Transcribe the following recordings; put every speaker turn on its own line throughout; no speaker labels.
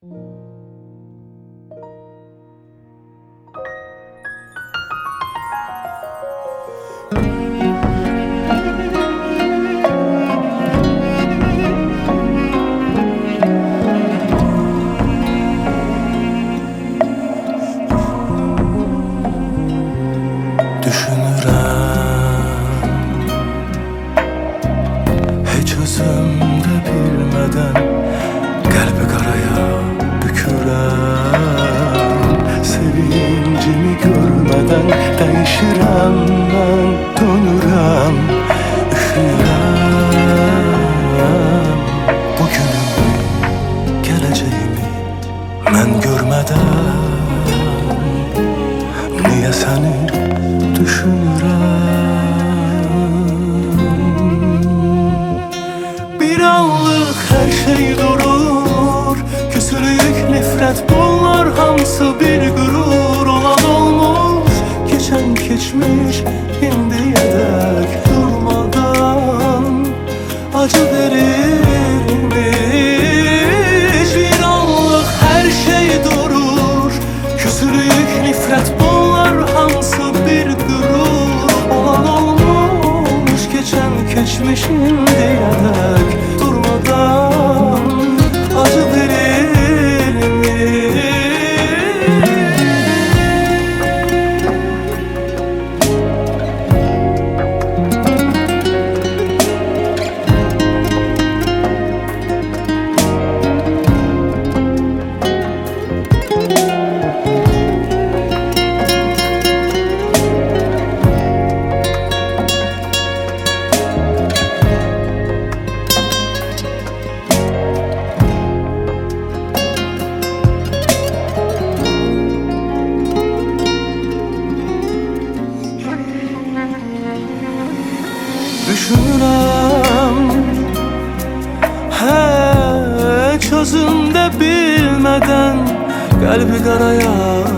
Hiç özümde bilmeden kalbi karaya bükürəm. Sevincimi görmeden değişirəm ben, dönürəm, üşüyürəm. Bugünümü, geleceğimi ben görmeden niye seni düşünürəm? Bir anlık her şey durur, küsülük, nefret bunlar hamısı bir gurur. Olan olmuş, geçen geçmiş, indiye dek durmadan acı verirmiş. Bir anlık her şey durur, küsülük, nefret bunlar hamısı bir gurur. Olan olmuş, geçen geçmiş, indiye dek durmadan acı verilmiş. Düşünürəm, hiç özümde bilmeden kalbi karaya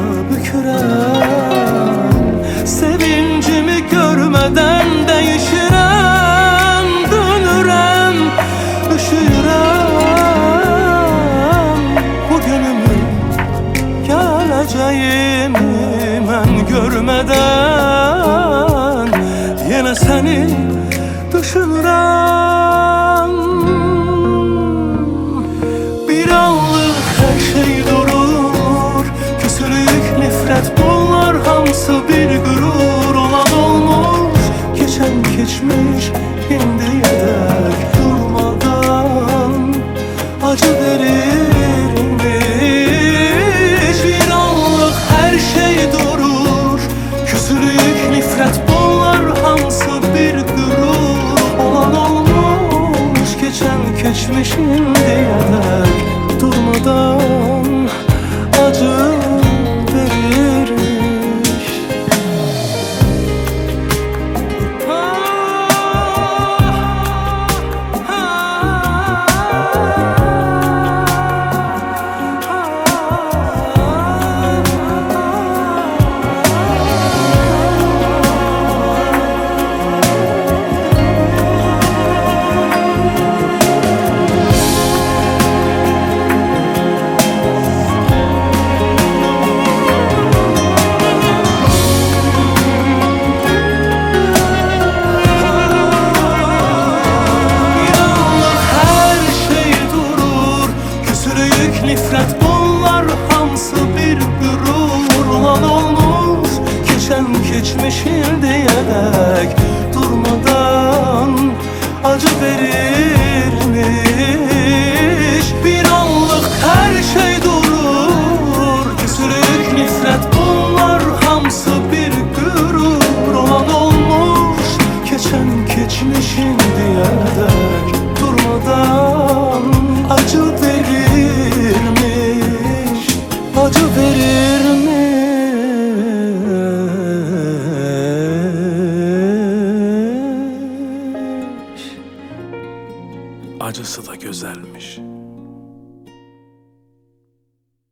bükürəm. Sevincimi görmeden değişirəm, dönürəm, üşüyürəm. Bugünümü, geleceğimi ben görmeden yine seni düşünürəm. Bir anlık her şey durur, küsülük, nefret bunlar hamısı bir gurur. Olan olmuş, geçen geçmiş, indiye dek durmadan acı verirmiş. Bir anlık her şey durur, küsülük, nefret bunlar hamısı bir gurur. Geçmiş indiye dek durmadan acı verirmiş. Nefret bunlar hamısı bir gurur. Olan olmuş, geçen geçmiş, indiye dek durmadan acı verirmiş. Bir anlık her şey durur, küsülük, nefret bunlar hamısı bir gurur. Olan olmuş, geçen geçmiş, indiye dek durmadan acı verirmiş, acı verirmiş. Acısı da güzelmiş.